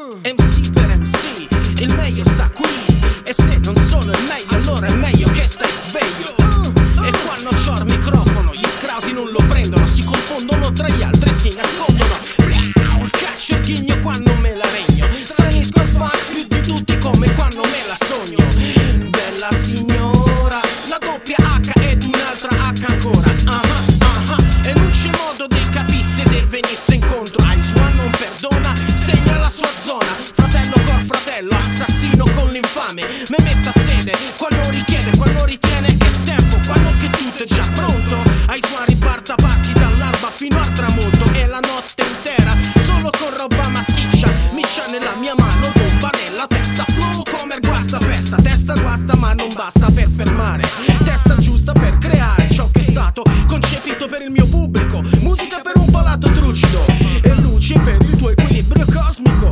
MC per MC, il meglio sta qui. E se non sono il meglio, allora è meglio che stai sveglio. E quando c'ho il microfono, gli scrausi non lo prendono, si confondono tra gli altri, si nascondono. Caccio il ghigno quando me la regno, stranisco il funk più di tutti come quando me la sogno. Bella signora, la doppia H ed un'altra H ancora. E non c'è modo di capisse se venisse incontro. Ice One non perdona, segna la sua zona. Fratello col fratello, assassino con l'infame. Me metta sede quando richiede, quando ritiene che è tempo, quando che tutto è già pronto. Ice One riparta parti dall'alba fino al tramonto. E la notte intera solo con roba massiccia. Miscia nella mia mano, bomba nella testa. Flow come il guasta festa. Testa guasta ma non basta per fermare. Testa giusta per creare ciò che è stato concepito per il mio pubblico. Musica per un palato trucido e luci per il tuo equilibrio cosmico.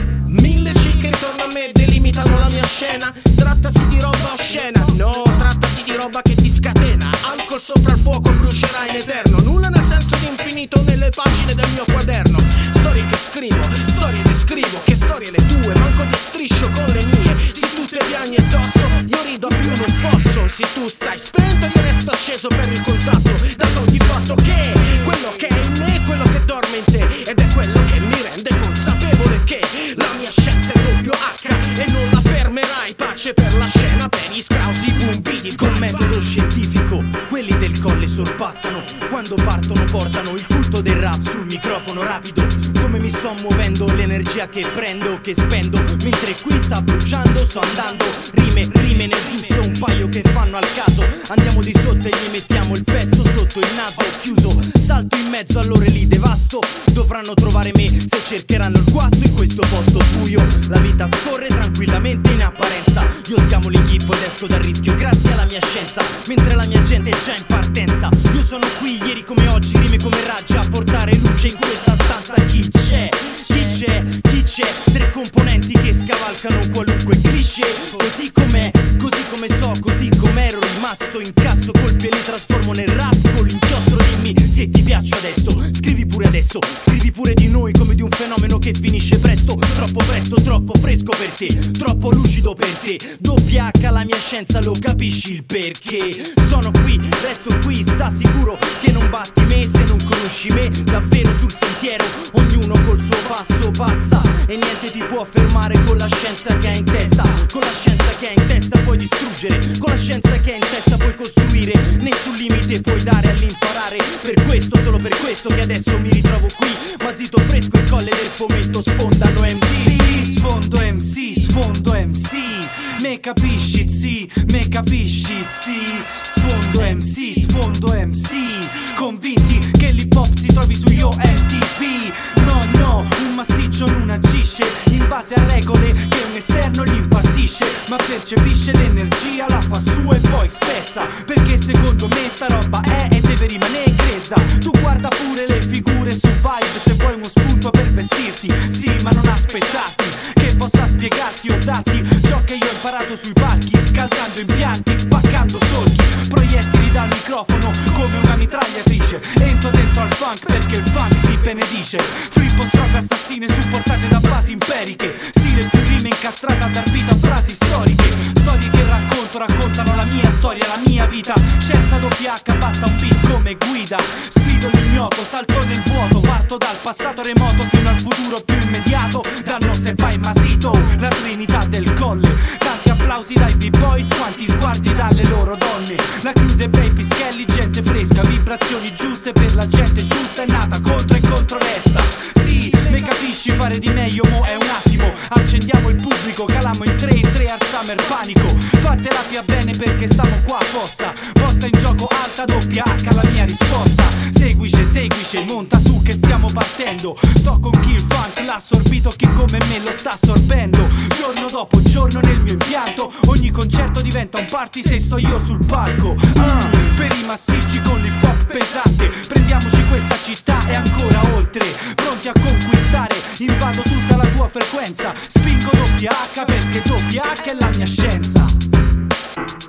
1000 cicche intorno a me delimitano la mia scena. Trattasi di roba oscena, no, trattasi di roba che ti scatena. Alcol sopra il fuoco brucerà in eterno. Nulla nel senso di infinito nelle pagine del mio quaderno. Storie che scrivo, storie descrivo. Che storie le tue, manco ti striscio con le mie. Se tu te piagni addosso, io rido più non posso. Se tu stai spento, io resto acceso per il contatto. Dato di fatto che quello che è in me è quello che dorme in te. Ed è quello che mi rende consapevole che la mia scienza è doppio H e non la fermerai. Pace per la scena, per gli scrausi bumbidi. Con metodo scientifico, quelli del colle sorpassano. Quando partono portano il culto del rap sul microfono rapido. Come mi sto muovendo, l'energia che prendo, che spendo. Mentre qui sta bruciando, sto andando. Rime nel giusto, un paio che fanno al caso. Andiamo di sotto e gli mettiamo il pezzo sotto il naso. Chiuso, salto in mezzo, allora li devasto. Dovranno trovare me se cercheranno il guasto in questo posto buio. La vita scorre tranquillamente in apparenza. Io schiamo l'inghippo ed esco dal rischio grazie alla mia scienza. Mentre la mia gente è già in partenza. Io sono qui ieri come oggi, rime come raggi a portare luce in questa stanza. Chi c'è? Chi c'è? Chi c'è? Tre componenti che scavalcano qualunque cliché. Così com'è, così come so, così com'ero rimasto. Incasso colpi e li trasformo nel rap con l'inchiostro. Dimmi se ti piaccio adesso, scrivi pure adesso. Scrivi pure di noi come di un fenomeno che finisce presto. Troppo presto, troppo fresco per te, troppo lucido per te. Doppia H la mia scienza, lo capisci il perché. Sono qui, resto qui, sta sicuro che non batti me se non conosci me davvero sul sentiero. Ognuno col suo passo passa e niente ti può fermare con la scienza che hai in testa. Con la scienza che hai in testa puoi distruggere, con la scienza che hai in testa puoi costruire. Nessun limite puoi dare all'imparare. Per questo, solo per questo che adesso mi ritrovo qui. Masito fresco, il colle del fomento sfondano MC. Sfondo MC, sfondo MC. Me capisci, zi, me capisci, zi. Sfondo MC, sfondo MC. Convinti che l'hip hop si trovi su Yo MTV. No, un massiccio non agisce in base a regole che un esterno gli impartisce. Ma percepisce l'energia, la fa sua e poi spezza. Perché secondo me sta roba è e deve rimanere grezza. Tu guarda pure le figure su Vibe se vuoi uno spunto per vestirti. Sì, ma non aspettarti che possa spiegarti o darti ciò che io ho imparato sui palchi. Scaldando impianti, spaccando solchi, proiettili dal microfono come una mitragliatrice. Entro dentro al funk perché il funk mi benedice. Flippo strofe assassine supportate da basi imperiche. Stile più rime incastrata a dar vita a frasi storiche. Storie che raccontano la mia storia, la mia vita. Scienza doppia H, basta un beat come guida. Sfido l'ignoto, salto nel vuoto. Parto dal passato remoto fino al futuro più immediato. Danno se vai masito, la trinità del colle. Tanti applausi dai b-boys, quanti sguardi dalle loro donne. La crew dei baby Skelly, gente fresca. Vibrazioni giuste per la gente giusta. È nata contro e contro resta. Sì, me capisci, fare di meglio mo è un attimo. Accendiamo il pubblico, caliamo in 3 alziamo il panico. Fa terapia bene perché stiamo qua apposta. Posta in gioco alta, doppia H la mia risposta. Seguice, monta su che stiamo partendo. Sto con chi il funk l'ha assorbito, chi come me lo sta assorbendo. Giorno dopo giorno nel mio impianto, ogni concerto diventa un party se sto io sul palco. Per i massicci con l'hip hop pesante, prendiamoci questa città e ancora oltre. Pronti a conquistare, invado tutta la tua frequenza. Spingo doppia H perché doppia H è la mia scienza.